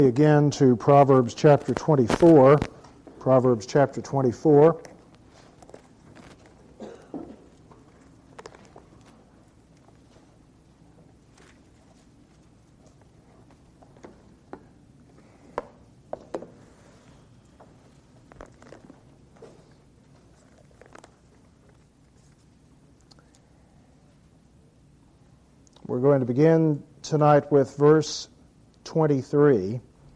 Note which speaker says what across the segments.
Speaker 1: Again to Proverbs chapter 24. Proverbs chapter 24. We're going to begin tonight with verse 23.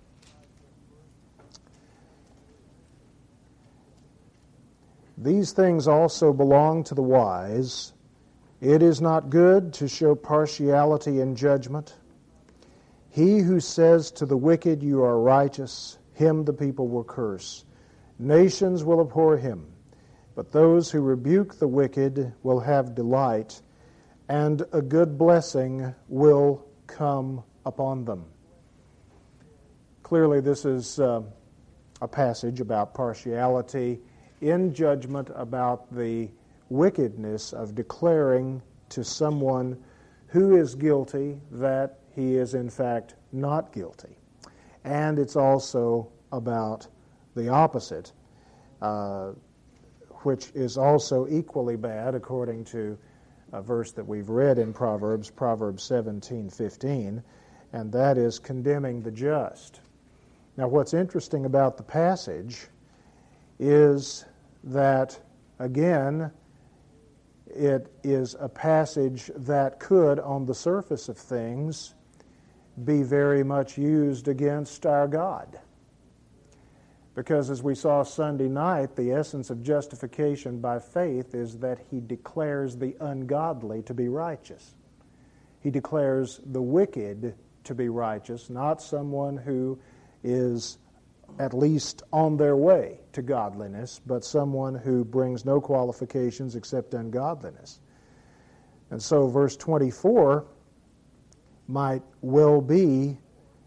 Speaker 1: These things also belong to the wise. It is not good to show partiality in judgment. He who says to the wicked, "You are righteous," him the people will curse. Nations will abhor him. But those who rebuke the wicked will have delight, and a good blessing will come upon them. Clearly, this is a passage about partiality in judgment, about the wickedness of declaring to someone who is guilty that he is in fact not guilty. And it's also about the opposite, which is also equally bad according to a verse that we've read in Proverbs 17:15, and that is condemning the just. Now, what's interesting about the passage is that, again, it is a passage that could, on the surface of things, be very much used against our God. Because as we saw Sunday night, the essence of justification by faith is that He declares the ungodly to be righteous. He declares the wicked to be righteous, not someone who is at least on their way to godliness, but someone who brings no qualifications except ungodliness. And so verse 24 might well be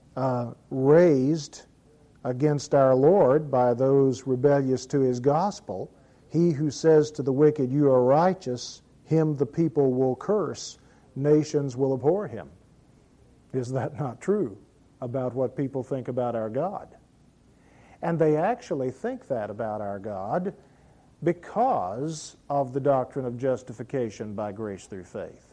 Speaker 1: raised against our Lord by those rebellious to His gospel. He who says to the wicked, "You are righteous," him the people will curse. Nations will abhor him. Is that not true about what people think about our God? And they actually think that about our God because of the doctrine of justification by grace through faith.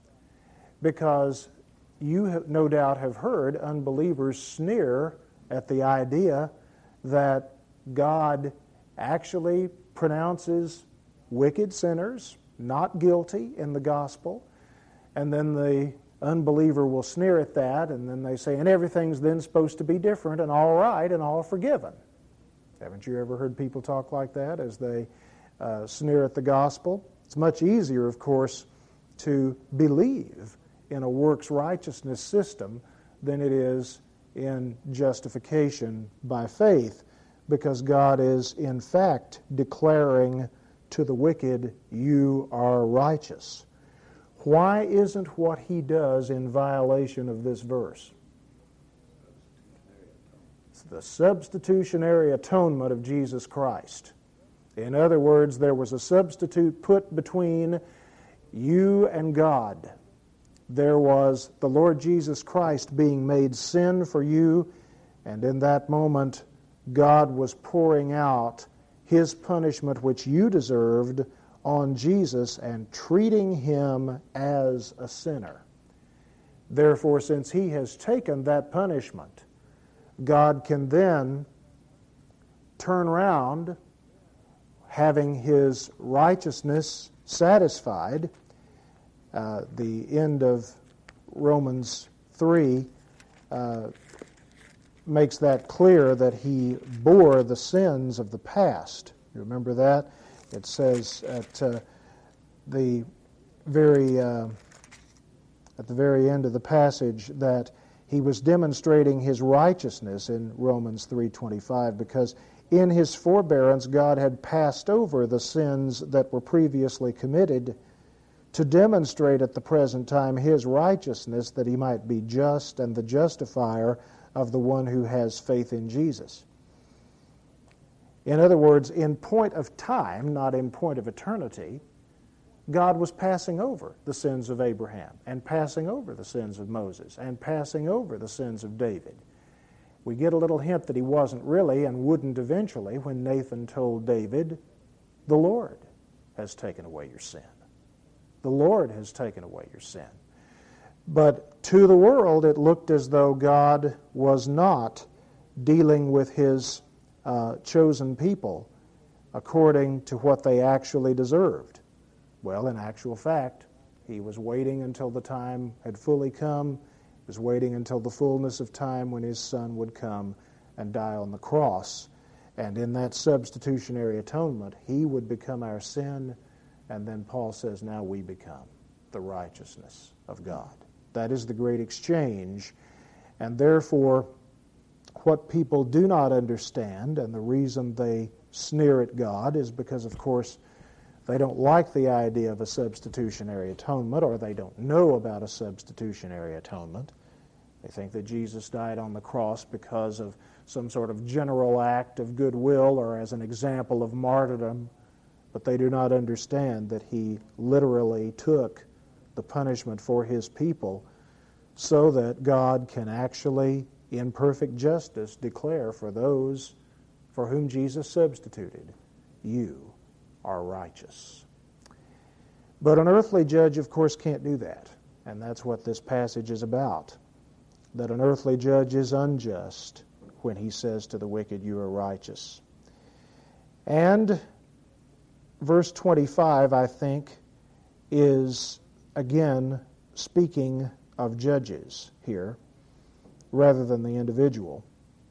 Speaker 1: Because you have, no doubt have heard unbelievers sneer at the idea that God actually pronounces wicked sinners not guilty in the gospel, and then the unbeliever will sneer at that, and then they say, and everything's then supposed to be different and all right and all forgiven. Haven't you ever heard people talk like that as they sneer at the gospel? It's much easier, of course, to believe in a works righteousness system than it is in justification by faith, because God is in fact declaring to the wicked, "You are righteous." Why isn't what He does in violation of this verse? It's the substitutionary atonement of Jesus Christ. In other words, there was a substitute put between you and God. There was the Lord Jesus Christ being made sin for you, and in that moment, God was pouring out His punishment which you deserved on Jesus and treating Him as a sinner. Therefore, since He has taken that punishment, God can then turn around, having His righteousness satisfied. The end of Romans 3 makes that clear, that He bore the sins of the past. You remember that? It says at the very end of the passage that He was demonstrating His righteousness in Romans 3:25, because in His forbearance God had passed over the sins that were previously committed to demonstrate at the present time His righteousness, that He might be just and the justifier of the one who has faith in Jesus. In other words, in point of time, not in point of eternity, God was passing over the sins of Abraham, and passing over the sins of Moses, and passing over the sins of David. We get a little hint that he wasn't really and wouldn't eventually when Nathan told David, "The Lord has taken away your sin. The Lord has taken away your sin." But to the world, it looked as though God was not dealing with His chosen people according to what they actually deserved. Well, in actual fact, He was waiting until the time had fully come. He was waiting until the fullness of time when His Son would come and die on the cross. And in that substitutionary atonement, He would become our sin, and then Paul says, now we become the righteousness of God. That is the great exchange, and therefore what people do not understand, and the reason they sneer at God is because, of course, they don't like the idea of a substitutionary atonement, or they don't know about a substitutionary atonement. They think that Jesus died on the cross because of some sort of general act of goodwill or as an example of martyrdom, but they do not understand that He literally took the punishment for His people so that God can actually, in perfect justice, declare for those for whom Jesus substituted, you are righteous. But an earthly judge, of course, can't do that, and that's what this passage is about, that an earthly judge is unjust when he says to the wicked, you are righteous. And verse 25, I think, is again speaking of judges here rather than the individual,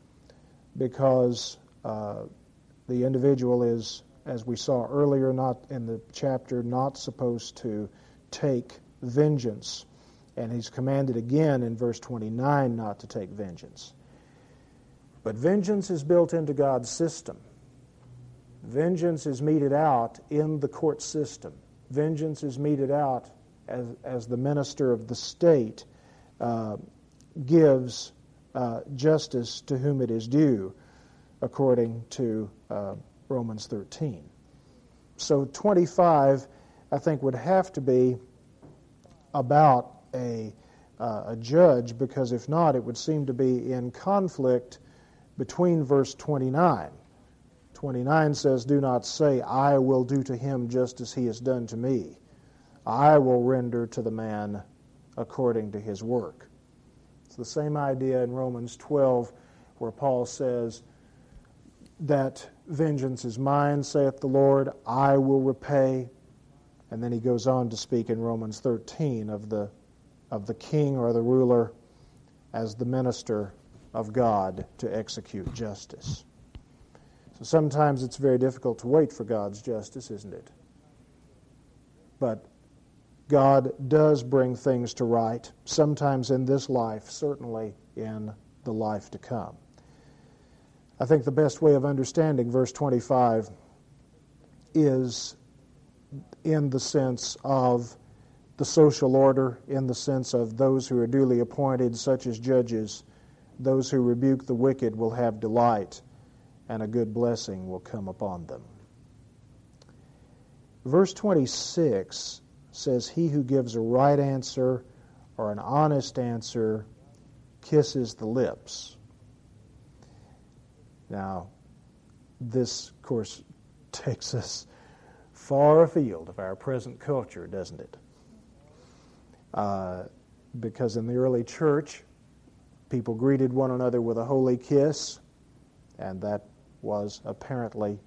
Speaker 1: because the individual is, as we saw earlier, not in the chapter, not supposed to take vengeance. And he's commanded again in verse 29 not to take vengeance. But vengeance is built into God's system. Vengeance is meted out in the court system. Vengeance is meted out as the minister of the state gives justice to whom it is due, according to Romans 13. So 25, I think, would have to be about a judge, because if not, it would seem to be in conflict between verse 29. 29 says, do not say, I will do to him just as he has done to me. I will render to the man according to his work. It's the same idea in Romans 12, where Paul says that vengeance is mine, saith the Lord, I will repay. And then he goes on to speak in Romans 13 of the king or the ruler as the minister of God to execute justice. So sometimes it's very difficult to wait for God's justice, isn't it? But God does bring things to right, sometimes in this life, certainly in the life to come. I think the best way of understanding verse 25 is in the sense of the social order, in the sense of those who are duly appointed, such as judges. Those who rebuke the wicked will have delight, and a good blessing will come upon them. Verse 26 says, he who gives a right answer or an honest answer kisses the lips. Now, this, of course, takes us far afield of our present culture, doesn't it? Because in the early church, people greeted one another with a holy kiss, and that was apparently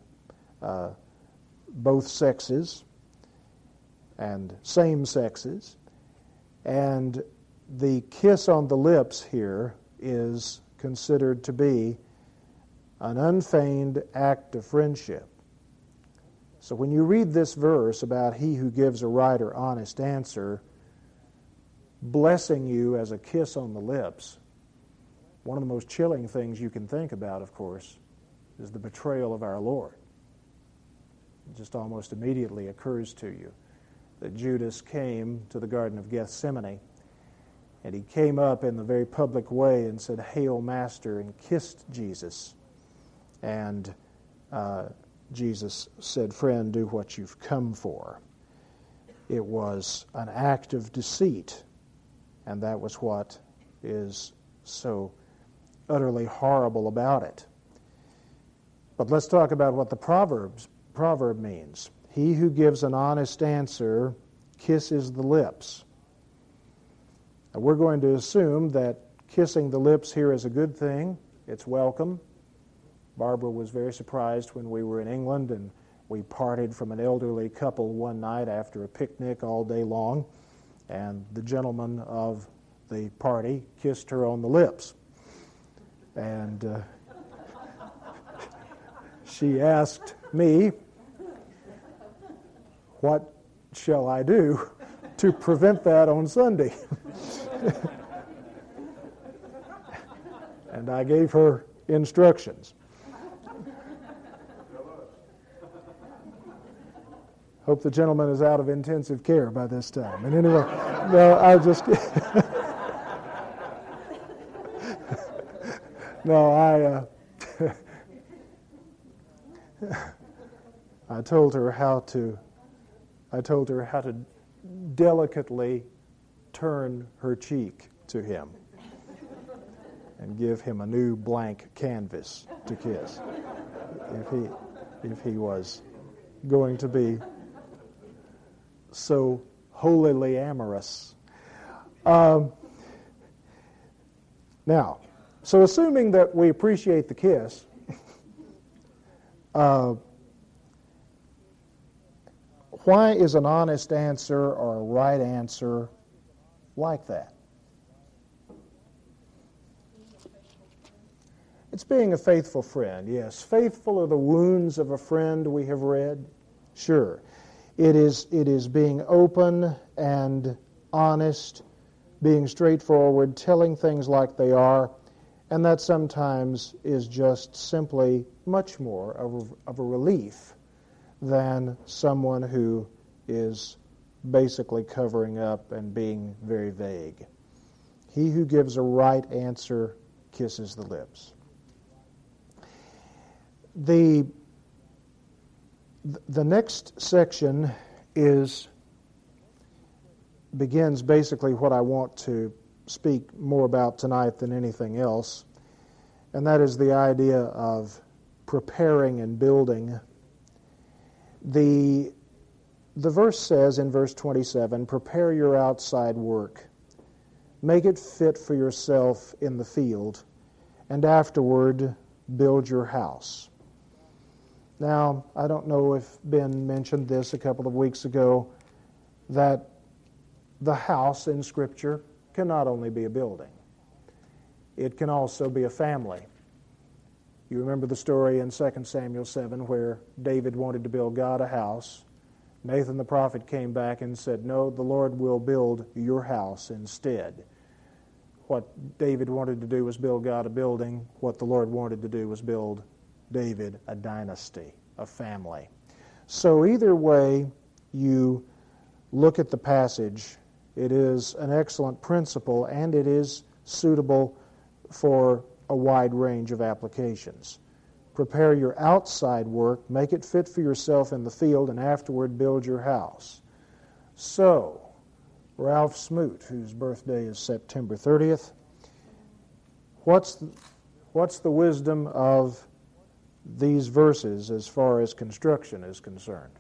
Speaker 1: both sexes and same sexes. And the kiss on the lips here is considered to be an unfeigned act of friendship. So when you read this verse about he who gives a right or honest answer blessing you as a kiss on the lips, one of the most chilling things you can think about, of course, is the betrayal of our Lord. It just almost immediately occurs to you that Judas came to the Garden of Gethsemane, and he came up in the very public way and said, Hail, Master, and kissed Jesus. And Jesus said, Friend, do what you've come for. It was an act of deceit, and that was what is so utterly horrible about it. But let's talk about what the proverb means. He who gives an honest answer kisses the lips. Now, we're going to assume that kissing the lips here is a good thing. It's welcome. Barbara was very surprised when we were in England and we parted from an elderly couple one night after a picnic all day long, and the gentleman of the party kissed her on the lips. And she asked me, "What shall I do to prevent that on Sunday?" And I gave her instructions. Hope the gentleman is out of intensive care by this time. And anyway, no, I just... No, I told her how to delicately turn her cheek to him and give him a new blank canvas to kiss if he was going to be so holily amorous. Now, so assuming that we appreciate the kiss, why is an honest answer or a right answer like that? It's being a faithful friend, yes. Faithful are the wounds of a friend, we have read. Sure. It is being open and honest, being straightforward, telling things like they are, and that sometimes is just simply much more of a relief than someone who is basically covering up and being very vague. He who gives a right answer kisses the lips. The next section begins basically what I want to speak more about tonight than anything else, and that is the idea of preparing and building. The verse says in verse 27, "Prepare your outside work, make it fit for yourself in the field, and afterward build your house." Now, I don't know if Ben mentioned this a couple of weeks ago, that the house in Scripture can not only be a building, it can also be a family. You remember the story in 2 Samuel 7 where David wanted to build God a house. Nathan the prophet came back and said, "No, the Lord will build your house instead." What David wanted to do was build God a building. What the Lord wanted to do was build David a dynasty, a family. So either way you look at the passage, it is an excellent principle and it is suitable for a wide range of applications. Prepare your outside work, make it fit for yourself in the field, and afterward build your house. So, Ralph Smoot, whose birthday is September 30th, what's the wisdom of these verses as far as construction is concerned?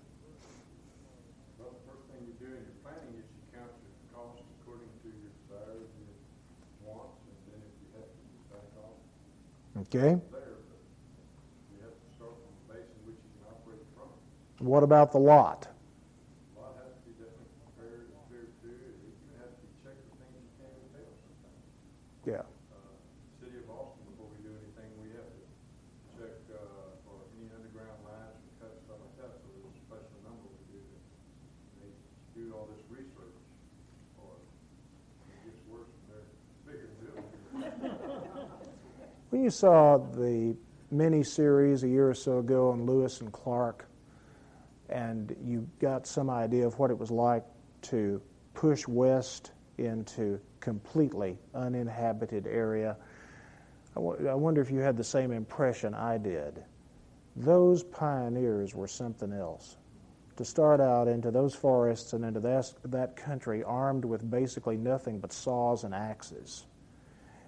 Speaker 2: Well, the first thing you do in your planning is you count your costs according to your desires and your wants, and then if you have to back off
Speaker 1: Okay.
Speaker 2: there, but you have to start from the base in which you can operate from.
Speaker 1: What about the lot?
Speaker 2: A lot has to be definitely prepared and cleared too. It even has to be checked for things you can't even tell sometimes.
Speaker 1: Yeah.
Speaker 2: City of Austin, before we do anything, we have to check for any underground lines and cuts, stuff like that. So there's a special number we do. They do all this research, or it gets worse when they're bigger buildings.
Speaker 1: When you saw the mini-series a year or so ago on Lewis and Clark, and you got some idea of what it was like to push west into completely uninhabited area, I wonder if you had the same impression I did. Those pioneers were something else. To start out into those forests and into that country armed with basically nothing but saws and axes,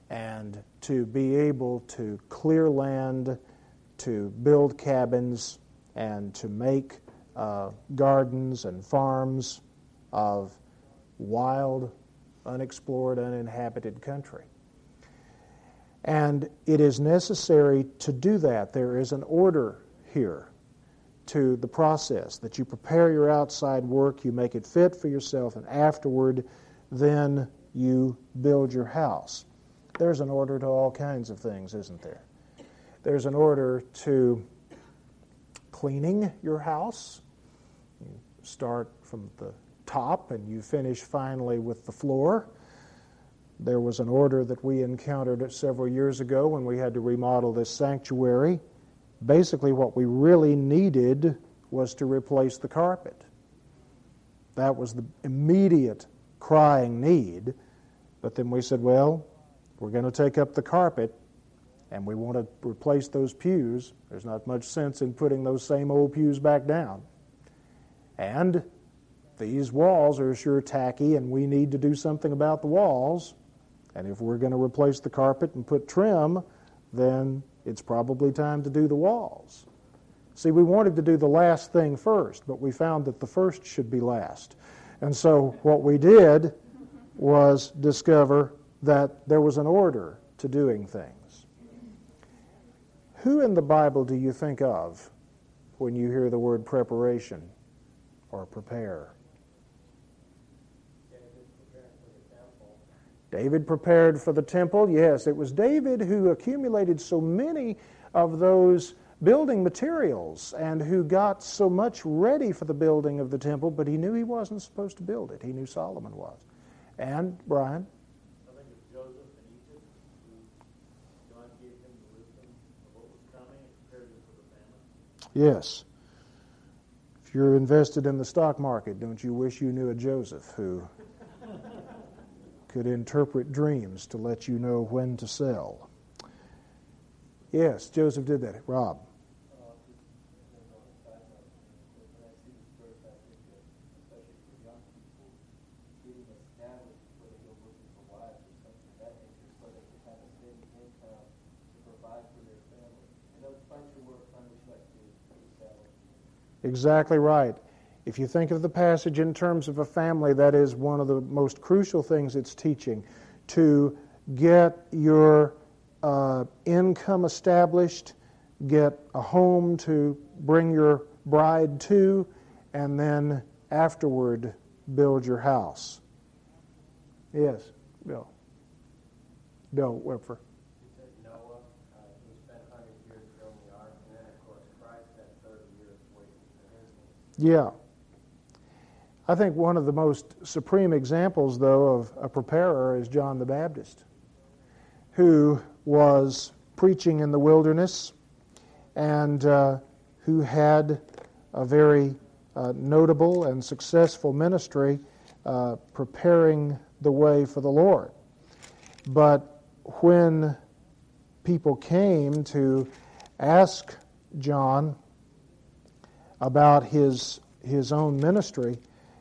Speaker 1: and to be able to clear land, to build cabins, and to make gardens and farms of wild, unexplored, uninhabited country. And it is necessary to do that. There is an order here to the process, that you prepare your outside work, you make it fit for yourself, and afterward, then you build your house. There's an order to all kinds of things, isn't there? There's an order to cleaning your house. You start from the top and you finish finally with the floor. There was an order that we encountered several years ago when we had to remodel this sanctuary. Basically, what we really needed was to replace the carpet. That was the immediate crying need. But then we said, well, we're going to take up the carpet and we want to replace those pews. There's not much sense in putting those same old pews back down. And these walls are sure tacky, and we need to do something about the walls. And if we're going to replace the carpet and put trim, then it's probably time to do the walls. See, we wanted to do the last thing first, but we found that the first should be last. And so what we did was discover that there was an order to doing things. Who in the Bible do you think of when you hear the word preparation or prepare? David prepared for the temple. Yes, it was David who accumulated so many of those building materials and who got so much ready for the building of the temple, but he knew he wasn't supposed to build it. He knew Solomon was. And, Brian?
Speaker 3: I think it's Joseph in Egypt, who God gave him the wisdom of what was coming and prepared him for the famine.
Speaker 1: Yes. If you're invested in the stock market, don't you wish you knew a Joseph who could interpret dreams to let you know when to sell? Yes, Joseph did that. Rob? Exactly right. If you think of the passage in terms of a family, that is one of the most crucial things it's teaching, to get your income established, get a home to bring your bride to, and then afterward build your house. Yes, Bill. Bill Whipfer.
Speaker 4: You said Noah, he spent 100 years building the ark, and then, of course, Christ had 30 years waiting for his ministry.
Speaker 1: Yeah. I think one of the most supreme examples, though, of a preparer is John the Baptist, who was preaching in the wilderness and who had a very notable and successful ministry preparing the way for the Lord. But when people came to ask John about his own ministry,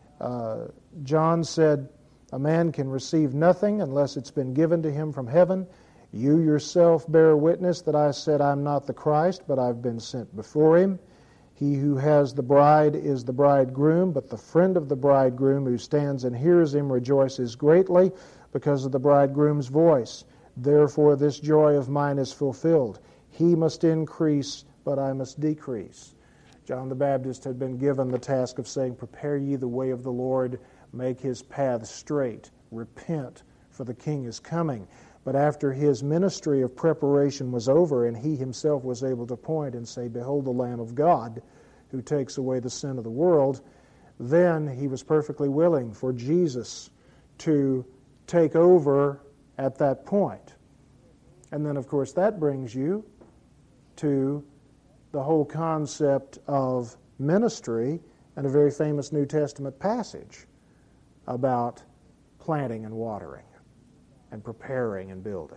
Speaker 1: John said, "A man can receive nothing unless it's been given to him from heaven. You yourself bear witness that I said I'm not the Christ, but I've been sent before him. He who has the bride is the bridegroom, but the friend of the bridegroom who stands and hears him rejoices greatly because of the bridegroom's voice. Therefore this joy of mine is fulfilled. He must increase, but I must decrease." John the Baptist had been given the task of saying, "Prepare ye the way of the Lord, make his path straight, repent, for the King is coming." But after his ministry of preparation was over and he himself was able to point and say, "Behold the Lamb of God who takes away the sin of the world," then he was perfectly willing for Jesus to take over at that point. And then, of course, that brings you to the whole concept of ministry and a very famous New Testament passage about planting and watering and preparing and building.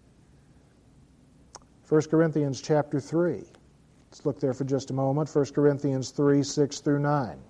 Speaker 1: 1 Corinthians chapter 3. Let's look there for just a moment. 1 Corinthians 3, 6 through 9.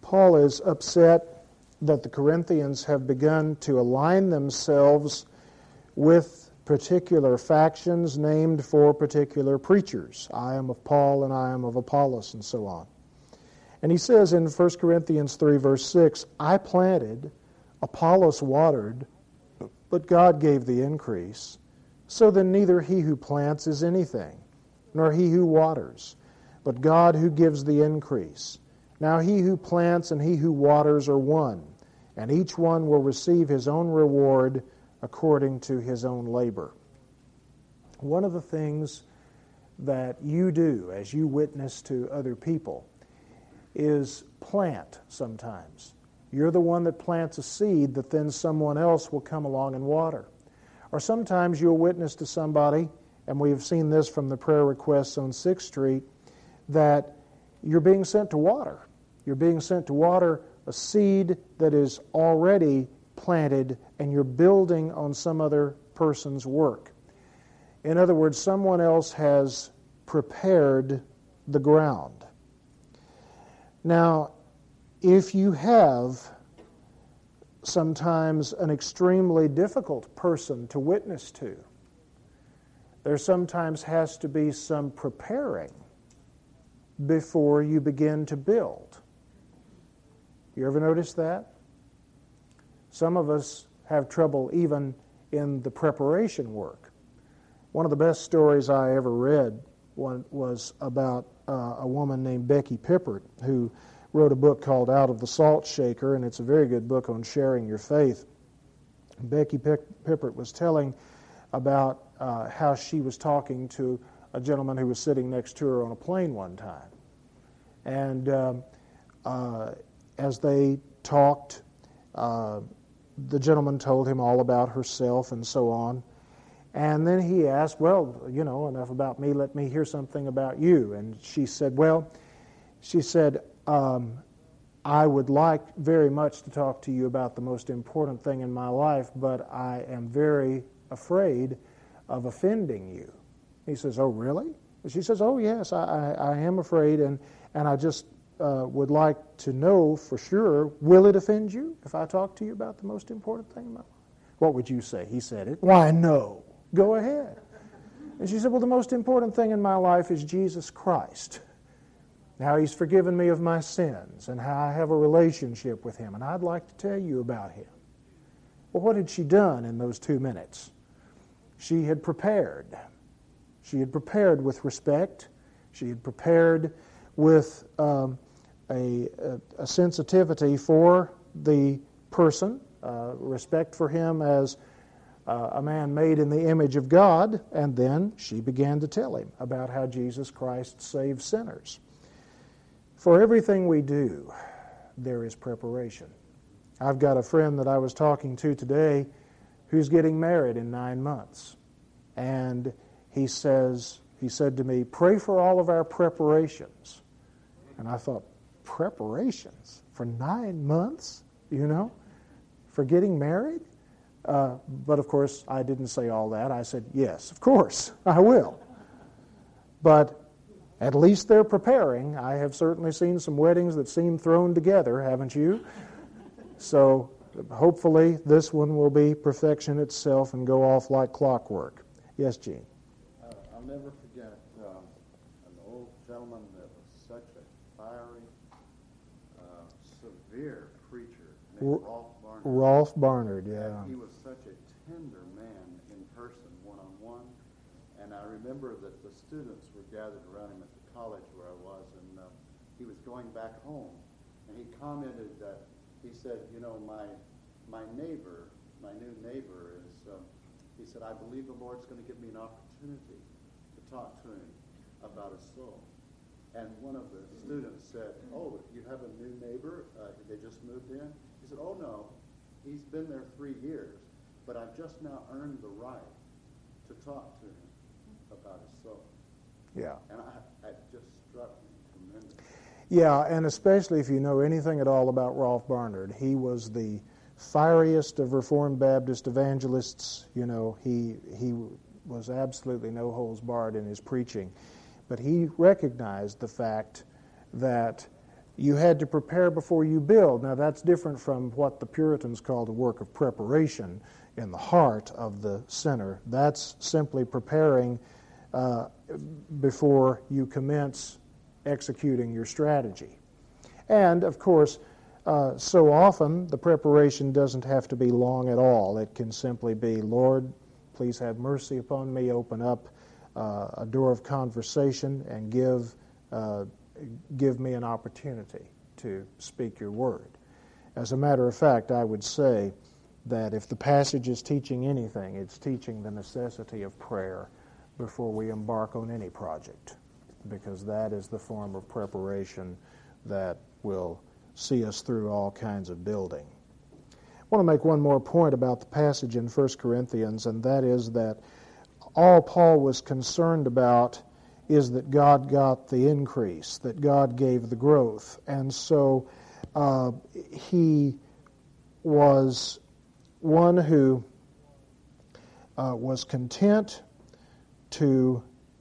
Speaker 1: Paul is upset that the Corinthians have begun to align themselves with particular factions named for particular preachers. I am of Paul and I am of Apollos and so on. And he says in 1 Corinthians 3 verse 6, I planted, Apollos watered, but God gave the increase. So then neither he who plants is anything, nor he who waters, but God who gives the increase. Now he who plants and he who waters are one, and each one will receive his own reward according to his own labor. One of the things that you do as you witness to other people is plant sometimes. You're the one that plants a seed that then someone else will come along and water. Or sometimes you'll witness to somebody, and we've seen this from the prayer requests on 6th Street, that you're being sent to water. You're being sent to water a seed that is already planted, and you're building on some other person's work. In other words, someone else has prepared the ground. Now, if you have sometimes an extremely difficult person to witness to, there sometimes has to be some preparing before you begin to build. You ever notice that? Some of us have trouble even in the preparation work. One of the best stories I ever read was about a woman named Becky Pippert, who wrote a book called Out of the Salt Shaker, and it's a very good book on sharing your faith. Becky Pippert was telling about how she was talking to a gentleman who was sitting next to her on a plane one time. And as they talked, the gentleman told him all about herself and so on. And then he asked, well, enough about me, let me hear something about you. And she said, I would like very much to talk to you about the most important thing in my life, but I am very afraid of offending you. He says, oh, really? And she says, oh, yes, I am afraid, and I just would like to know for sure, will it offend you if I talk to you about the most important thing in my life? What would you say? He said it. Why, no. Go ahead. And she said, well, the most important thing in my life is Jesus Christ. How He's forgiven me of my sins and how I have a relationship with Him, and I'd like to tell you about Him. Well, what had she done in those 2 minutes? She had prepared. She had prepared with respect. She had prepared with a sensitivity for the person, respect for him as a man made in the image of God, and then she began to tell him about how Jesus Christ saves sinners. For everything we do, there is preparation. I've got a friend that I was talking to today who's getting married in 9 months. And he said to me, pray for all of our preparations. And I thought, preparations? For 9 months? For getting married? But of course, I didn't say all that. I said, yes, of course, I will. But at least they're preparing. I have certainly seen some weddings that seem thrown together, haven't you? So hopefully this one will be perfection itself and go off like clockwork. Yes, Gene?
Speaker 2: I'll never forget an old gentleman that was such a fiery, severe preacher named Rolf Barnard.
Speaker 1: Rolf Barnard, yeah.
Speaker 2: And he was such a tender man in person, one-on-one. And I remember that the students were gathered around him at the college where I was, and he was going back home. And he commented that, he said, my neighbor, my new neighbor is, he said, I believe the Lord's going to give me an opportunity to talk to him about his soul. And one of the students said, oh, you have a new neighbor? They just moved in? He said, oh, no, he's been there 3 years, but I've just now earned the right to talk to him about his soul.
Speaker 1: Yeah.
Speaker 2: And it just struck me tremendously.
Speaker 1: Yeah, and especially if you know anything at all about Rolf Barnard, he was the fieriest of Reformed Baptist evangelists. He was absolutely no holds barred in his preaching. But he recognized the fact that You had to prepare before you build. Now that's different from what the Puritans called a work of preparation in the heart of the sinner. That's simply preparing before you commence executing your strategy. And, of course, so often the preparation doesn't have to be long at all. It can simply be, Lord, please have mercy upon me, open up a door of conversation and give me an opportunity to speak your word. As a matter of fact, I would say that if the passage is teaching anything, it's teaching the necessity of prayer before we embark on any project, because that is the form of preparation that will see us through all kinds of building. I want to make one more point about the passage in 1 Corinthians, and that is that all Paul was concerned about is that God got the increase, that God gave the growth. And so he was one who was content to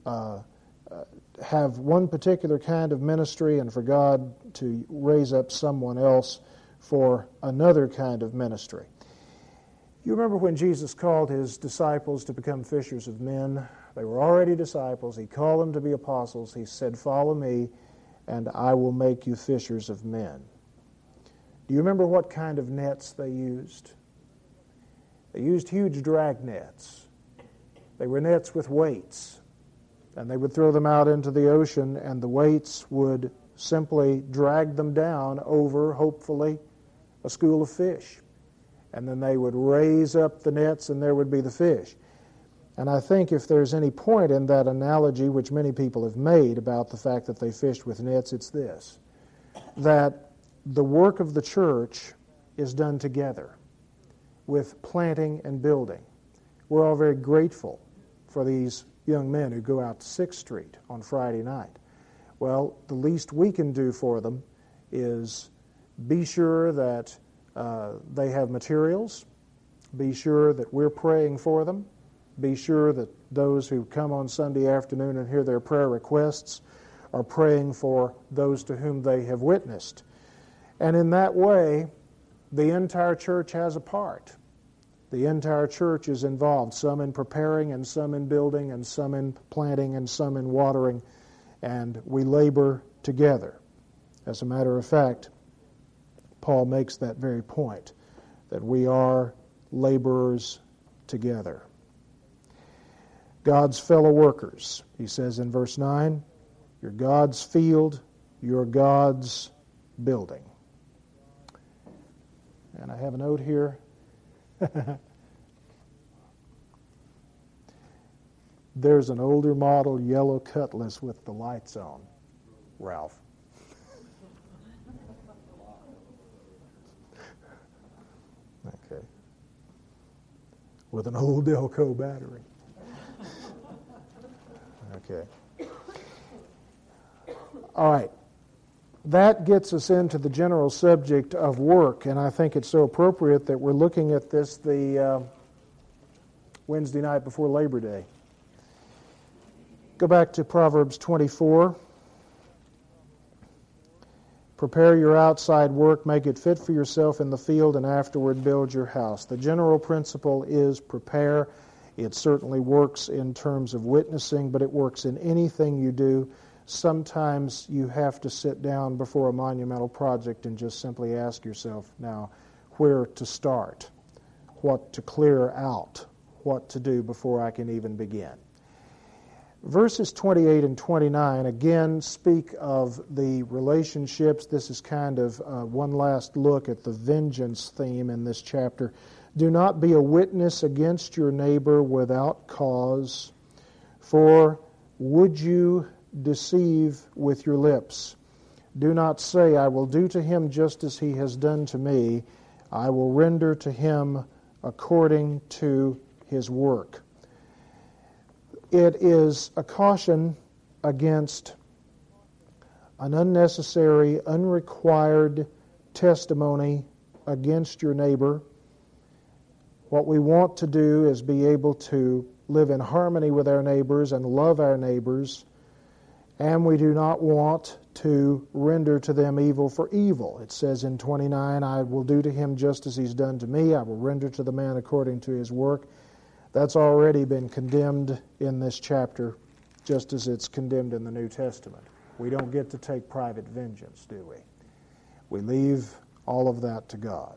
Speaker 1: have one particular kind of ministry and for God to raise up someone else for another kind of ministry. You remember when Jesus called his disciples to become fishers of men? They were already disciples. He called them to be apostles. He said, "Follow me, and I will make you fishers of men." Do you remember what kind of nets they used? They used huge drag nets. They were nets with weights, and they would throw them out into the ocean, and the weights would simply drag them down over, hopefully, a school of fish. And then they would raise up the nets, and there would be the fish. And I think if there's any point in that analogy, which many people have made about the fact that they fished with nets, it's this: that the work of the church is done together with planting and building. We're all very grateful for these young men who go out to 6th Street on Friday night. Well, the least we can do for them is be sure that they have materials, be sure that we're praying for them, be sure that those who come on Sunday afternoon and hear their prayer requests are praying for those to whom they have witnessed. And in that way, the entire church has a part. The entire church is involved, some in preparing and some in building and some in planting and some in watering, and we labor together. As a matter of fact, Paul makes that very point, that we are laborers together. God's fellow workers, he says in verse 9, you're God's field, you're God's building. And I have a note here. There's an older model yellow Cutlass with the lights on, Ralph. Okay. With an old Delco battery. Okay. All right. That gets us into the general subject of work, and I think it's so appropriate that we're looking at this the Wednesday night before Labor Day. Go back to Proverbs 24. Prepare your outside work, make it fit for yourself in the field, and afterward build your house. The general principle is prepare. It certainly works in terms of witnessing, but it works in anything you do. Sometimes you have to sit down before a monumental project and just simply ask yourself, now, where to start, what to clear out, what to do before I can even begin. Verses 28 and 29 again speak of the relationships. This is kind of one last look at the vengeance theme in this chapter. Do not be a witness against your neighbor without cause, for would you deceive with your lips? Do not say, I will do to him just as he has done to me. I will render to him according to his work. It is a caution against an unnecessary, unrequired testimony against your neighbor. What we want to do is be able to live in harmony with our neighbors and love our neighbors and we do not want to render to them evil for evil. It says in 29, I will do to him just as he's done to me. I will render to the man according to his work. That's already been condemned in this chapter, just as it's condemned in the New Testament. We don't get to take private vengeance, do we? We leave all of that to God.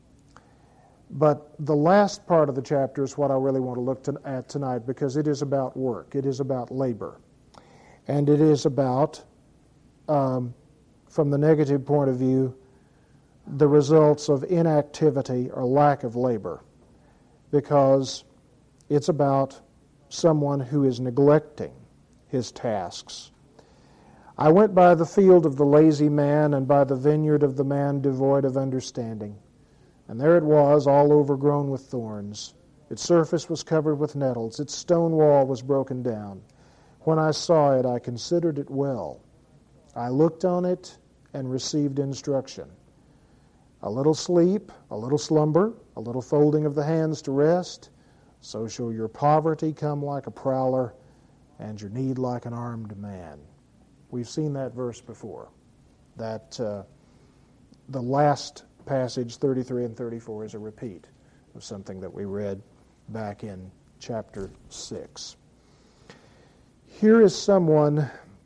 Speaker 1: But the last part of the chapter is what I really want to look at tonight, because it is about work. It is about labor. And it is about, from the negative point of view, the results of inactivity or lack of labor, because it's about someone who is neglecting his tasks. I went by the field of the lazy man and by the vineyard of the man devoid of understanding. And there it was, all overgrown with thorns. Its surface was covered with nettles. Its stone wall was broken down. When I saw it, I considered it well. I looked on it and received instruction. A little sleep, a little slumber, a little folding of the hands to rest, so shall your poverty come like a prowler, and your need like an armed man. We've seen that verse before. That the last passage, 33 and 34, is a repeat of something that we read back in chapter 6. Here is someone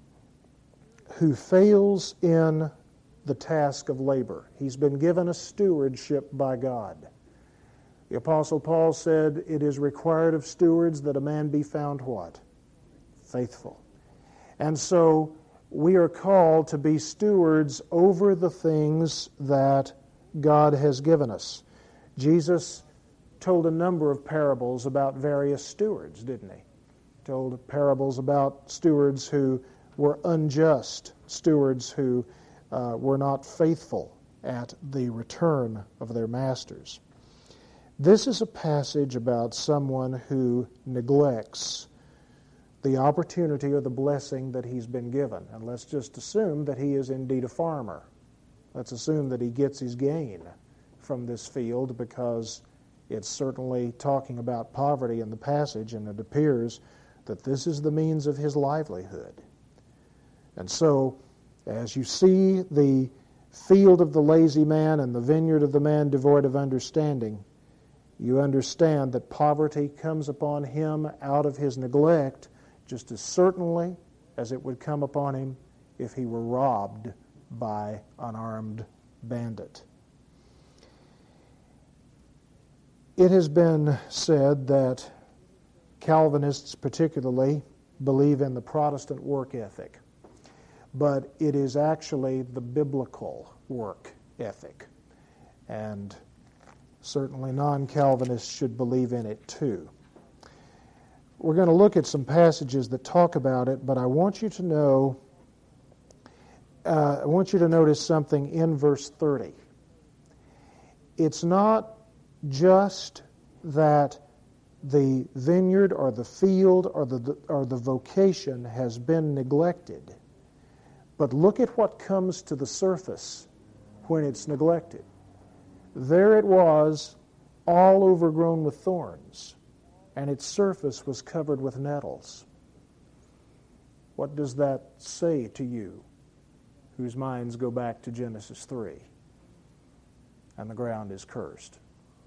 Speaker 1: who fails in the task of labor. He's been given a stewardship by God. The Apostle Paul said, it is required of stewards that a man be found what? Faithful. And so we are called to be stewards over the things that God has given us. Jesus told a number of parables about various stewards, didn't he? Told parables about stewards who were unjust, stewards who were not faithful at the return of their masters. This is a passage about someone who neglects the opportunity or the blessing that he's been given. And let's just assume that he is indeed a farmer. Let's assume that he gets his gain from this field, because it's certainly talking about poverty in the passage, and it appears that this is the means of his livelihood. And so, as you see the field of the lazy man and the vineyard of the man devoid of understanding, you understand that poverty comes upon him out of his neglect just as certainly as it would come upon him if he were robbed by an armed bandit. It has been said that Calvinists particularly believe in the Protestant work ethic, but it is actually the biblical work ethic, and certainly non-Calvinists should believe in it too. We're going to look at some passages that talk about it, but I want you to know, I want you to notice something in verse 30. It's not just that the vineyard or the field or the vocation has been neglected, but look at what comes to the surface when it's neglected. There it was, all overgrown with thorns, and its surface was covered with nettles. What does that say to you, whose minds go back to Genesis 3? And the ground is cursed.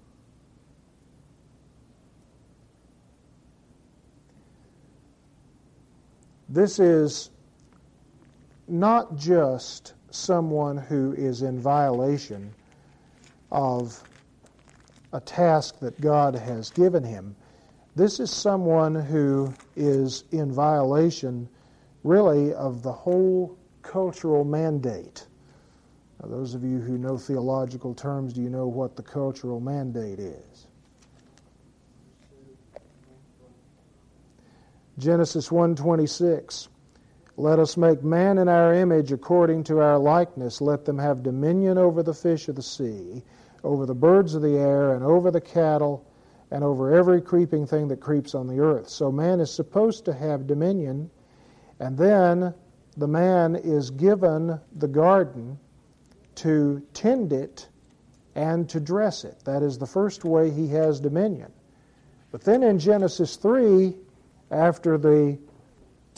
Speaker 1: This is not just someone who is in violation of a task that God has given him. This is someone who is in violation, really, of the whole cultural mandate. Now, those of you who know theological terms, do you know what the cultural mandate is? Genesis 1:26. Let us make man in our image according to our likeness. Let them have dominion over the fish of the sea, over the birds of the air, and over the cattle, and over every creeping thing that creeps on the earth. So man is supposed to have dominion, and then the man is given the garden to tend it and to dress it. That is the first way he has dominion. But then in Genesis 3, after the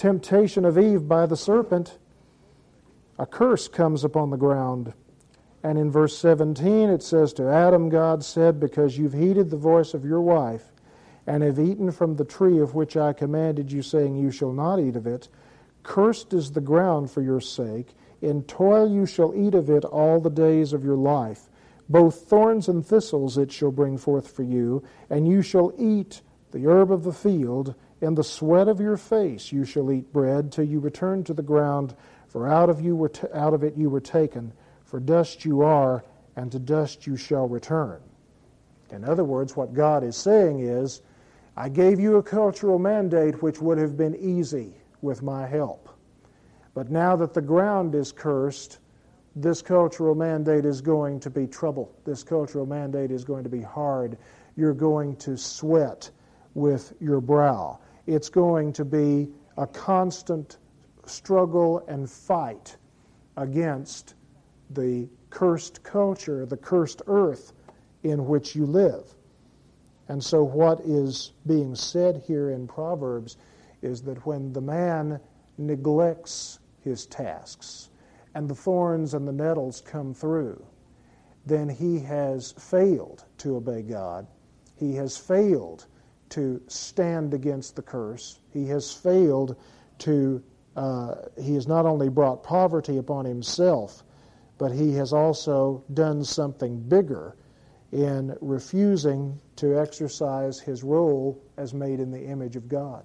Speaker 1: temptation of Eve by the serpent, a curse comes upon the ground. And in verse 17 it says, to Adam God said, because you've heeded the voice of your wife, and have eaten from the tree of which I commanded you, saying, you shall not eat of it, cursed is the ground for your sake. In toil you shall eat of it all the days of your life. Both thorns and thistles it shall bring forth for you, and you shall eat the herb of the field. In the sweat of your face you shall eat bread, till you return to the ground, for out of it you were taken. For dust you are, and to dust you shall return. In other words, what God is saying is, I gave you a cultural mandate which would have been easy with my help. But now that the ground is cursed, this cultural mandate is going to be trouble. This cultural mandate is going to be hard. You're going to sweat with your brow. It's going to be a constant struggle and fight against the cursed culture, the cursed earth in which you live. And so what is being said here in Proverbs is that when the man neglects his tasks and the thorns and the nettles come through, then he has failed to obey God. He has failed to stand against the curse. He has failed to, he has not only brought poverty upon himself, but he has also done something bigger in refusing to exercise his role as made in the image of God.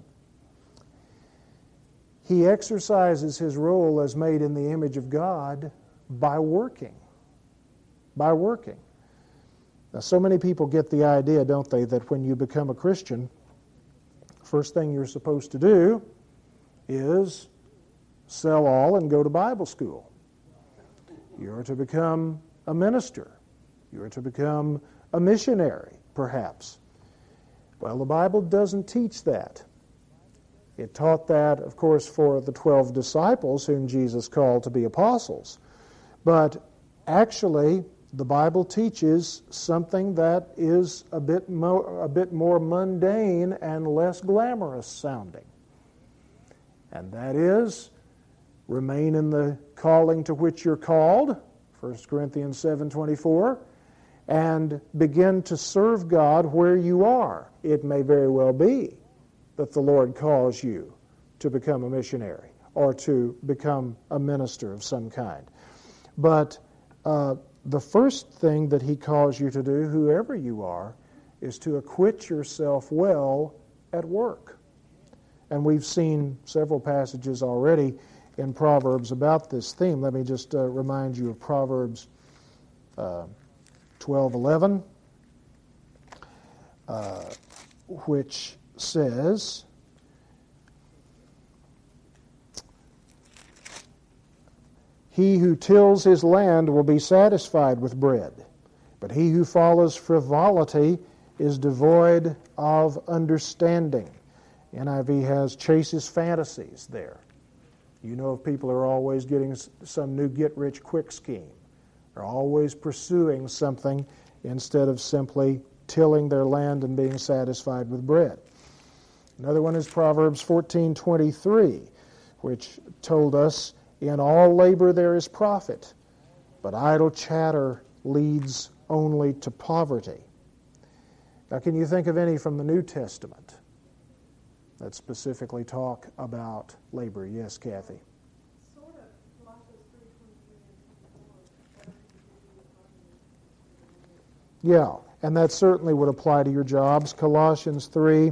Speaker 1: He exercises his role as made in the image of God by working. By working. Now, so many people get the idea, don't they, that when you become a Christian, first thing you're supposed to do is sell all and go to Bible school. You're to become a minister. You're to become a missionary, perhaps. Well, the Bible doesn't teach that. It taught that, of course, for the 12 disciples whom Jesus called to be apostles. But actually, the Bible teaches something that is a bit more mundane and less glamorous sounding. And that is, remain in the calling to which you're called, 1 Corinthians 7:24, and begin to serve God where you are. It may very well be that the Lord calls you to become a missionary or to become a minister of some kind. But the first thing that He calls you to do, whoever you are, is to acquit yourself well at work. And we've seen several passages already in Proverbs about this theme. Let me just remind you of Proverbs 12:11, which says, he who tills his land will be satisfied with bread, but he who follows frivolity is devoid of understanding. NIV has chases fantasies there. You know, if people are always getting some new get-rich-quick scheme, they're always pursuing something instead of simply tilling their land and being satisfied with bread. Another one is Proverbs 14:23, which told us, in all labor there is profit, but idle chatter leads only to poverty. Now, can you think of any from the New Testament that specifically talk about labor? Yes, Kathy.
Speaker 5: Sort of. Colossians 3:23 and 24.
Speaker 1: Yeah, and that certainly would apply to your jobs. Colossians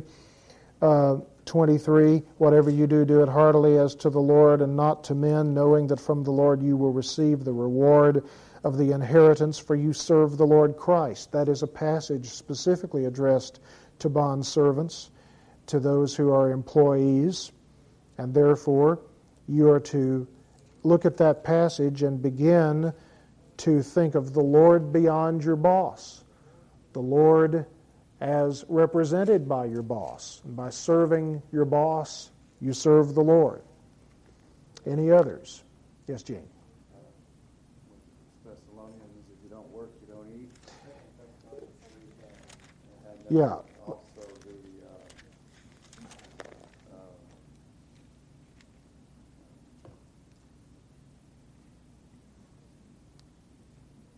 Speaker 1: 3:23, whatever you do, do it heartily as to the Lord and not to men, knowing that from the Lord you will receive the reward of the inheritance, for you serve the Lord Christ. That is a passage specifically addressed to bondservants, to those who are employees, and therefore you are to look at that passage and begin to think of the Lord beyond your boss, the Lord as represented by your boss. And by serving your boss, you serve the Lord. Any others? Yes, Gene.
Speaker 2: Thessalonians, if you don't work, you don't eat.
Speaker 1: Yeah.
Speaker 2: Also,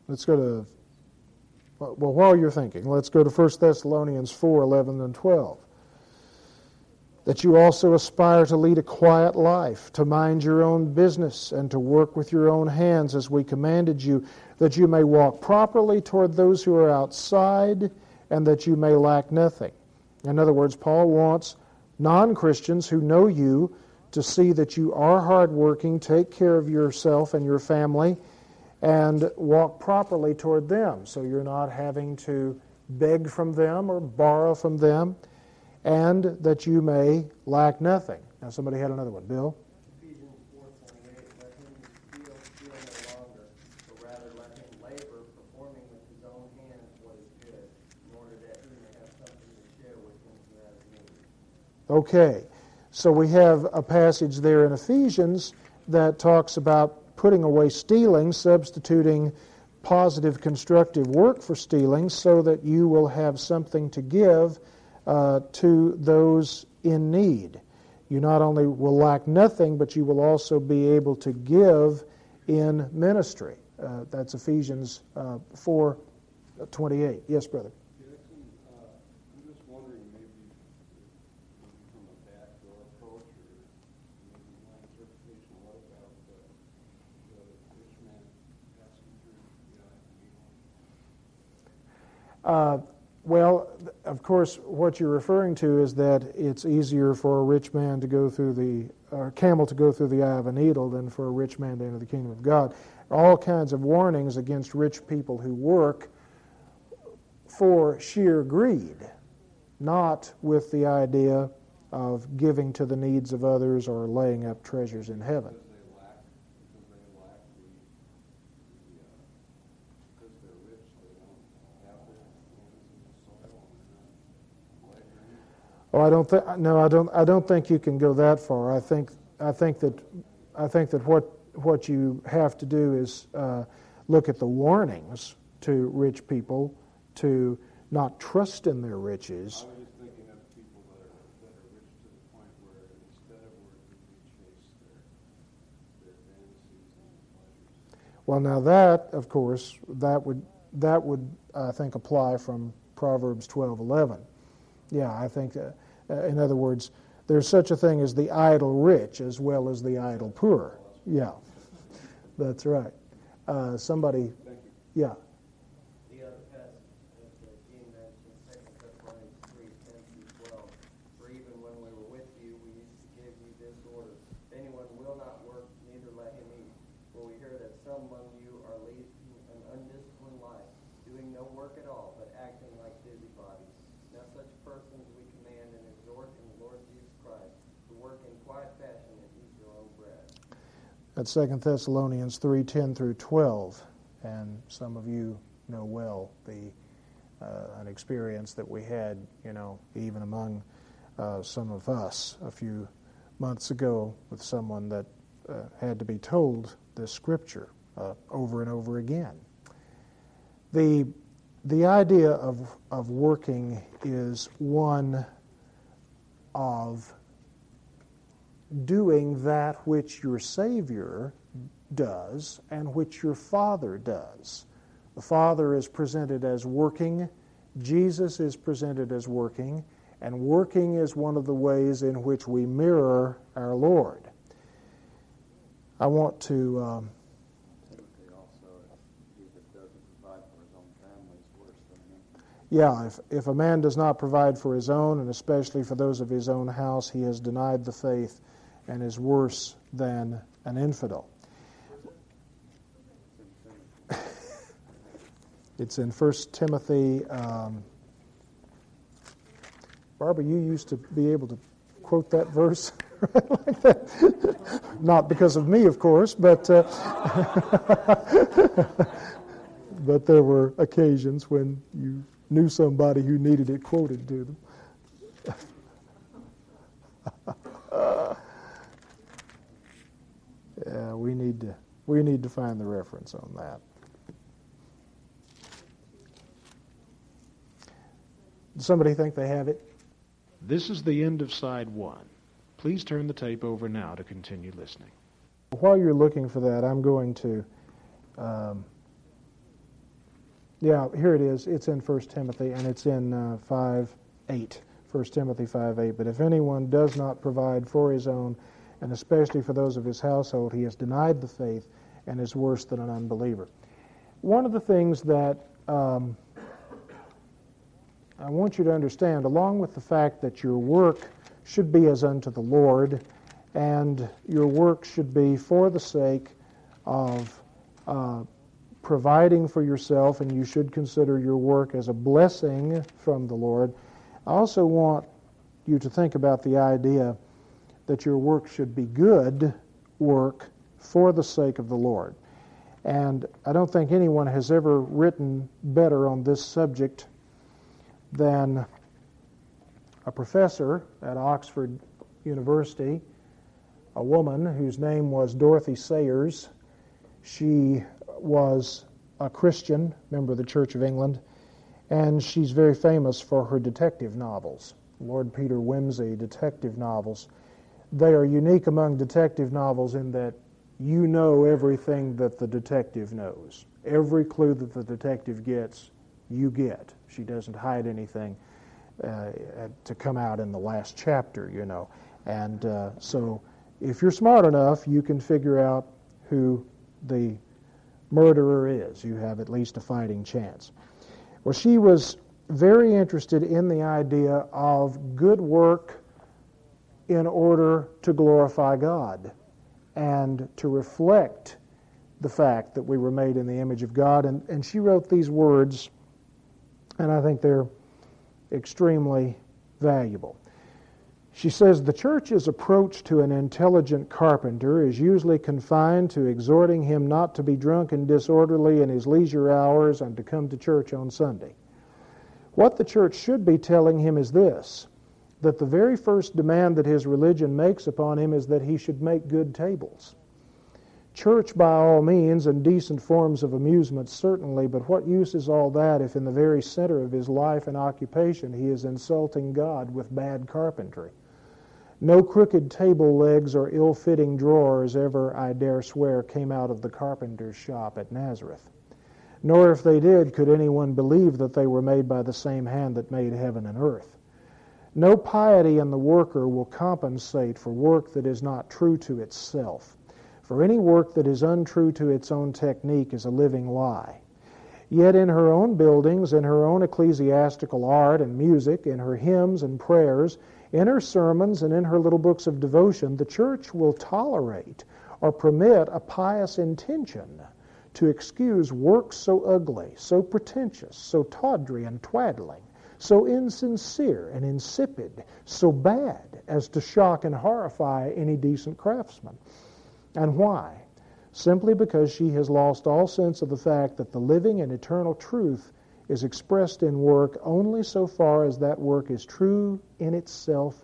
Speaker 1: let's go to, well, while you're thinking, let's go to 1 Thessalonians 4, 11 and 12. That you also aspire to lead a quiet life, to mind your own business, and to work with your own hands as we commanded you, that you may walk properly toward those who are outside, and that you may lack nothing. In other words, Paul wants non-Christians who know you to see that you are hardworking, take care of yourself and your family, and walk properly toward them, so you're not having to beg from them or borrow from them, and that you may lack nothing. Now somebody had another one. Bill?
Speaker 4: Ephesians 4:28, let him steal no longer, but rather let him labor, performing with his own hands what is good, in order that he may have something to share with him who has need.
Speaker 1: Okay, so we have a passage there in Ephesians that talks about putting away stealing, substituting positive, constructive work for stealing, so that you will have something to give to those in need. You not only will lack nothing, but you will also be able to give in ministry. That's Ephesians 4:28. Yes, brother.
Speaker 2: Jackson, I'm just wondering, maybe from a backdoor approach, or maybe my interpretation, what about the rich man passing through the eye of needle?
Speaker 1: Well, of course, what you're referring to is that it's easier for a rich man to go through or camel to go through the eye of a needle than for a rich man to enter the kingdom of God. All kinds of warnings against rich people who work for sheer greed, not with the idea of giving to the needs of others or laying up treasures in heaven.
Speaker 2: Because they lack because they're rich, they don't have their hands in the soil and not labor.
Speaker 1: Oh, I don't think you can go that far. I think that what you have to do is look at the warnings to rich people to not trust in their riches.
Speaker 2: I was just thinking of people that are rich to the point where instead of working, they chase their fantasies and pleasures.
Speaker 1: Well, now that, of course, that would I think apply from Proverbs 12:11. Yeah, I think. In other words, there's such a thing as the idle rich as well as the idle poor. Yeah, that's right. Somebody.
Speaker 2: Thank you.
Speaker 1: Yeah.
Speaker 4: The other passage that Gene mentioned, 2 Thessalonians 3:10-12. For even when we were with you, we used to give you this order: if anyone will not work, neither let him eat. For we hear that some among you are leading an undisciplined life, doing no work at all, but acting like busybodies. Now such persons we command and exhort in the Lord Jesus Christ to work in quiet fashion and eat your own bread.
Speaker 1: That's 2 Thessalonians 3:10-12, and some of you know well an experience that we had, even among some of us a few months ago with someone that had to be told this scripture over and over again. The idea of working is one of doing that which your Savior does and which your Father does. The Father is presented as working, Jesus is presented as working, and working is one of the ways in which we mirror our Lord. I want to...
Speaker 2: Timothy also, if he that doesn't provide for his own family is worse than him.
Speaker 1: Yeah, if a man does not provide for his own, and especially for those of his own house, he has denied the faith and is worse than an infidel. It's in 1 Timothy. Barbara, you used to be able to quote that verse like that. Not because of me, of course, but but there were occasions when you knew somebody who needed it quoted to them. Yeah, we need to find the reference on that. Does somebody think they have it?
Speaker 6: This is the end of side one. Please turn the tape over now to continue listening.
Speaker 1: While you're looking for that, I'm going to Yeah, here it is. It's in 1 Timothy, and it's in 5:8. 1 Timothy 5:8. But if anyone does not provide for his own, and especially for those of his household, he has denied the faith and is worse than an unbeliever. One of the things that I want you to understand, along with the fact that your work should be as unto the Lord, and your work should be for the sake of providing for yourself, and you should consider your work as a blessing from the Lord. I also want you to think about the idea that your work should be good work for the sake of the Lord. And I don't think anyone has ever written better on this subject than a professor at Oxford University, a woman whose name was Dorothy Sayers. She was a Christian, member of the Church of England, and she's very famous for her detective novels, Lord Peter Wimsey detective novels. They are unique among detective novels in that you know everything that the detective knows. Every clue that the detective gets, you get. She doesn't hide anything to come out in the last chapter, you know. And so if you're smart enough, you can figure out who the murderer is. You have at least a fighting chance. Well, she was very interested in the idea of good work in order to glorify God and to reflect the fact that we were made in the image of God. And she wrote these words, and I think they're extremely valuable. She says, "The church's approach to an intelligent carpenter is usually confined to exhorting him not to be drunk and disorderly in his leisure hours and to come to church on Sunday. What the church should be telling him is this, that the very first demand that his religion makes upon him is that he should make good tables. Church by all means and decent forms of amusement certainly, but what use is all that if in the very center of his life and occupation he is insulting God with bad carpentry? No crooked table legs or ill-fitting drawers ever, I dare swear, came out of the carpenter's shop at Nazareth. Nor if they did could anyone believe that they were made by the same hand that made heaven and earth. No piety in the worker will compensate for work that is not true to itself. For any work that is untrue to its own technique is a living lie. Yet in her own buildings, in her own ecclesiastical art and music, in her hymns and prayers, in her sermons and in her little books of devotion, the church will tolerate or permit a pious intention to excuse work so ugly, so pretentious, so tawdry and twaddling, so insincere and insipid, so bad as to shock and horrify any decent craftsman. And why? Simply because she has lost all sense of the fact that the living and eternal truth is expressed in work only so far as that work is true in itself,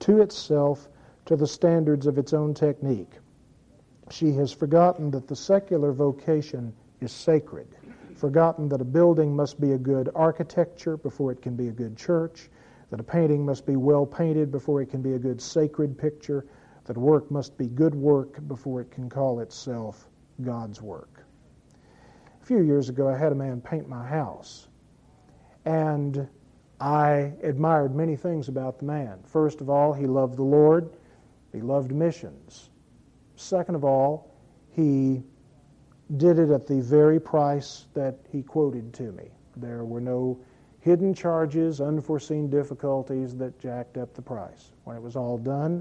Speaker 1: to the standards of its own technique. She has forgotten that the secular vocation is sacred, forgotten that a building must be a good architecture before it can be a good church, that a painting must be well painted before it can be a good sacred picture, that work must be good work before it can call itself God's work. A few years ago, I had a man paint my house, and I admired many things about the man. First of all, he loved the Lord. He loved missions. Second of all, he did it at the very price that he quoted to me. There were no hidden charges, unforeseen difficulties that jacked up the price. When it was all done,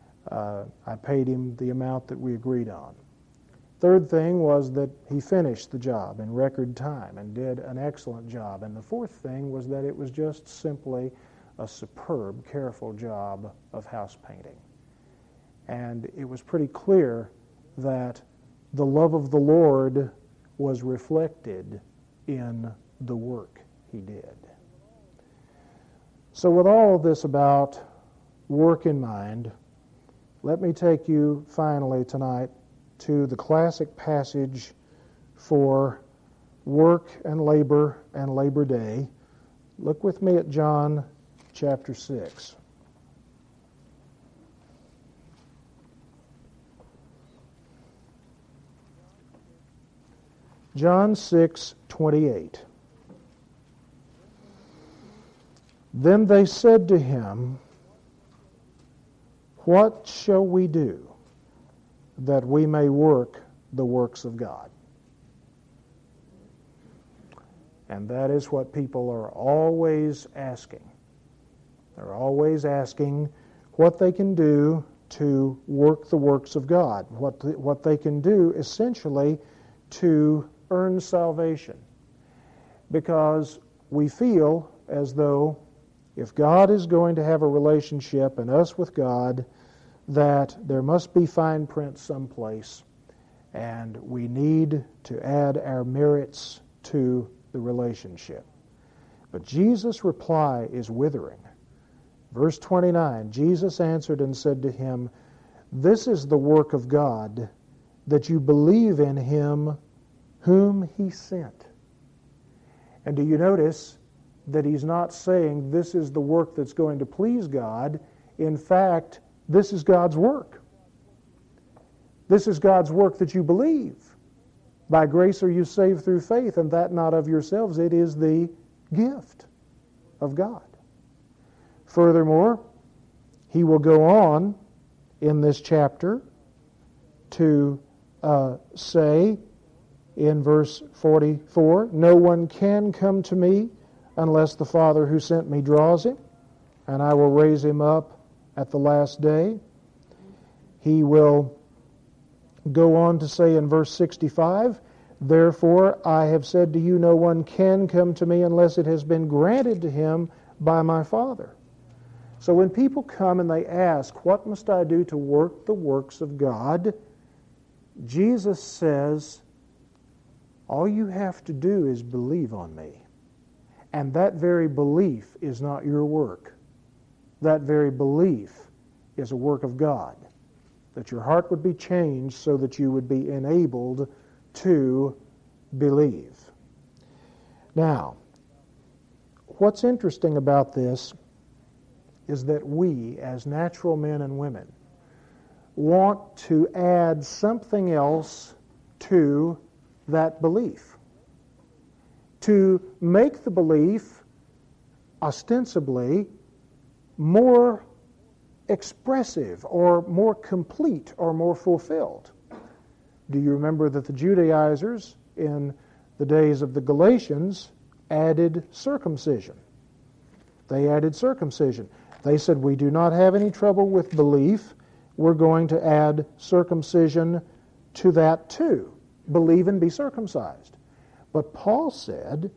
Speaker 1: I paid him the amount that we agreed on. Third thing was that he finished the job in record time and did an excellent job. And the fourth thing was that it was just simply a superb, careful job of house painting. And it was pretty clear that the love of the Lord was reflected in the work he did. So with all of this about work in mind, let me take you finally tonight to the classic passage for work and Labor Day. Look with me at John chapter 6. John 6:28. Then they said to him, "What shall we do that we may work the works of God?" And that is what people are always asking. They're always asking what they can do to work the works of God, what they can do essentially to earn salvation. Because we feel as though if God is going to have a relationship and us with God, that there must be fine print someplace, and we need to add our merits to the relationship. But Jesus' reply is withering. Verse 29, Jesus answered and said to him, "This is the work of God, that you believe in Him whom He sent." And do you notice that He's not saying this is the work that's going to please God? In fact, this is God's work. This is God's work that you believe. By grace are you saved through faith, and that not of yourselves. It is the gift of God. Furthermore, he will go on in this chapter to say in verse 44, "No one can come to me unless the Father who sent me draws him, and I will raise him up at the last day." He will go on to say in verse 65, "Therefore I have said to you, no one can come to me unless it has been granted to him by my Father." So when people come and they ask, "What must I do to work the works of God?" Jesus says, all you have to do is believe on me. And that very belief is not your work. That very belief is a work of God. That your heart would be changed so that you would be enabled to believe. Now, what's interesting about this is that we, as natural men and women, want to add something else to that belief. To make the belief ostensibly more expressive or more complete or more fulfilled. Do you remember that the Judaizers in the days of the Galatians added circumcision? They added circumcision. They said, we do not have any trouble with belief. We're going to add circumcision to that too. Believe and be circumcised. But Paul said,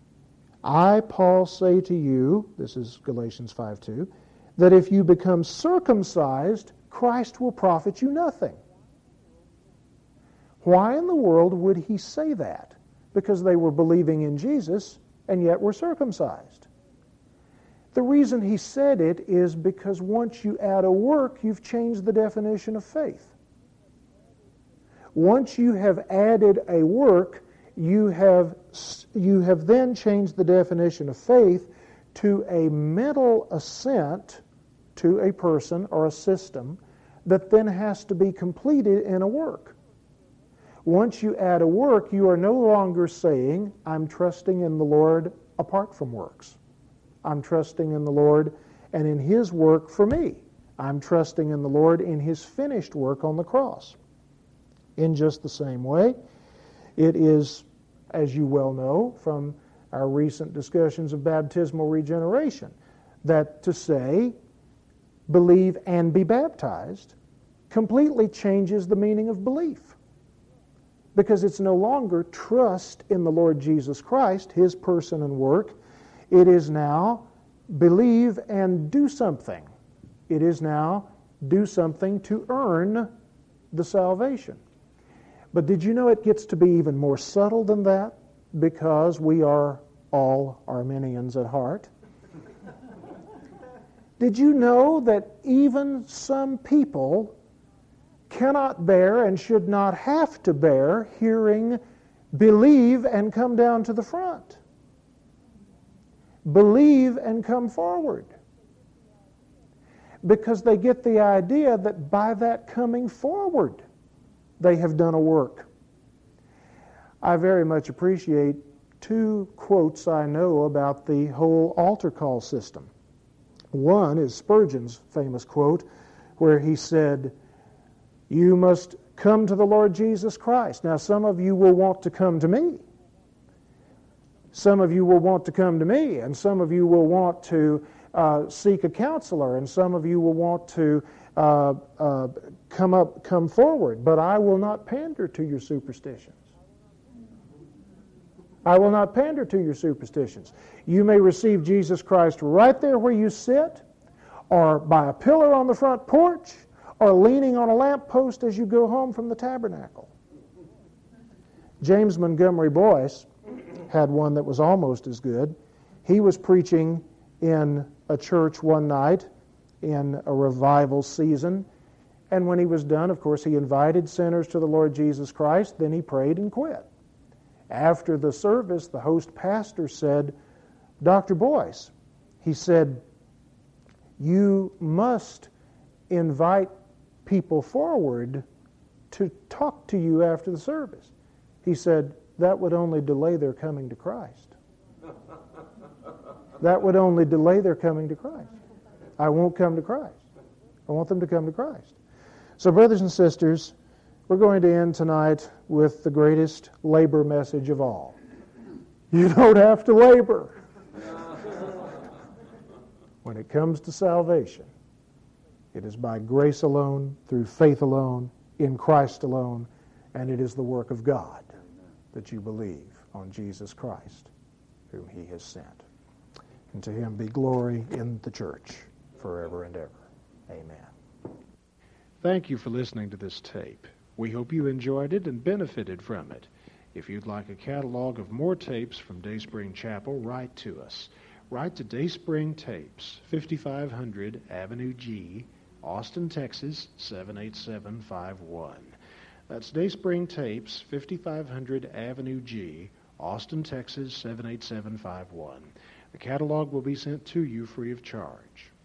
Speaker 1: I, Paul, say to you, this is Galatians 5:2, that if you become circumcised, Christ will profit you nothing. Why in the world would he say that? Because they were believing in Jesus and yet were circumcised. The reason he said it is because once you add a work, you've changed the definition of faith. Once you have added a work, you have then changed the definition of faith to a mental assent to a person or a system that then has to be completed in a work. Once you add a work, you are no longer saying, I'm trusting in the Lord apart from works. I'm trusting in the Lord and in His work for me. I'm trusting in the Lord in His finished work on the cross. In just the same way, it is, as you well know from our recent discussions of baptismal regeneration, that to say, believe and be baptized completely changes the meaning of belief. Because it's no longer trust in the Lord Jesus Christ, His person and work. It is now believe and do something. It is now do something to earn the salvation. But did you know it gets to be even more subtle than that? Because we are all Arminians at heart. Did you know that even some people cannot bear and should not have to bear hearing believe and come down to the front? Believe and come forward. Because they get the idea that by that coming forward, they have done a work. I very much appreciate two quotes I know about the whole altar call system. One is Spurgeon's famous quote where he said, "You must come to the Lord Jesus Christ." Now, some of you will want to come to me. Some of you will want to come to me, and some of you will want to seek a counselor, and some of you will want to come forward. But I will not pander to your superstitions. I will not pander to your superstitions. You may receive Jesus Christ right there where you sit, or by a pillar on the front porch, or leaning on a lamppost as you go home from the tabernacle. James Montgomery Boyce had one that was almost as good. He was preaching in a church one night in a revival season, and when he was done, of course, he invited sinners to the Lord Jesus Christ, then he prayed and quit. After the service, the host pastor said, "Dr. Boyce," he said, "you must invite people forward to talk to you after the service." He said, "That would only delay their coming to Christ." That would only delay their coming to Christ. I won't come to Christ. I want them to come to Christ. So, brothers and sisters, we're going to end tonight with the greatest labor message of all. You don't have to labor. When it comes to salvation, it is by grace alone, through faith alone, in Christ alone, and it is the work of God that you believe on Jesus Christ, whom He has sent. And to Him be glory in the church forever and ever. Amen.
Speaker 6: Thank you for listening to this tape. We hope you enjoyed it and benefited from it. If you'd like a catalog of more tapes from Dayspring Chapel, write to us. Write to Dayspring Tapes, 5500 Avenue G, Austin, Texas, 78751. That's Dayspring Tapes, 5500 Avenue G, Austin, Texas, 78751. The catalog will be sent to you free of charge.